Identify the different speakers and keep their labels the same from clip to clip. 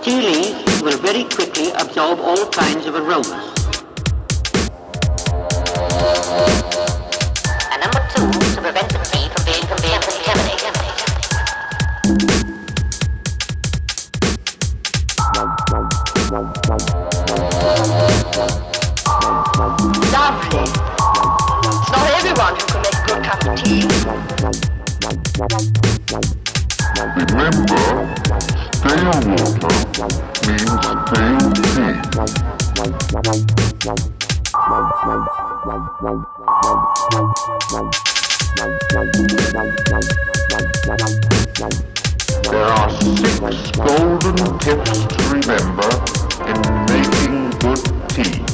Speaker 1: Tea leaves will very quickly absorb all kinds of aromas.
Speaker 2: And number two, to prevent the tea from being contaminated.
Speaker 3: Lovely. It's not everyone who can make a good cup of tea.
Speaker 4: Remember, stale water means stale tea. There are 6 golden tips to remember in making good tea.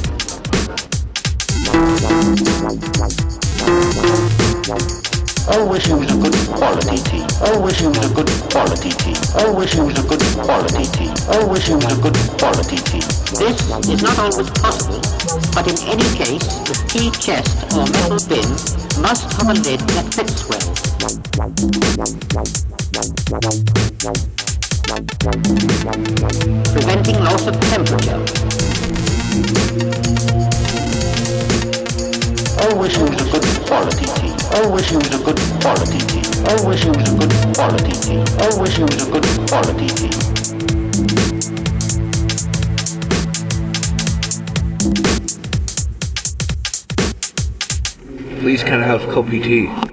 Speaker 5: Always use a good quality tea. Always use a good quality tea. Always use a good quality tea. Always use a good quality tea.
Speaker 1: This is not always possible, but in any case, the tea chest or metal bin must have a lid that fits well. Preventing loss of temperature.
Speaker 5: Always use a good quality tea. Always use a good quality tea. Always use a good quality tea. Always use a good quality tea.
Speaker 6: Please can I have coffee tea?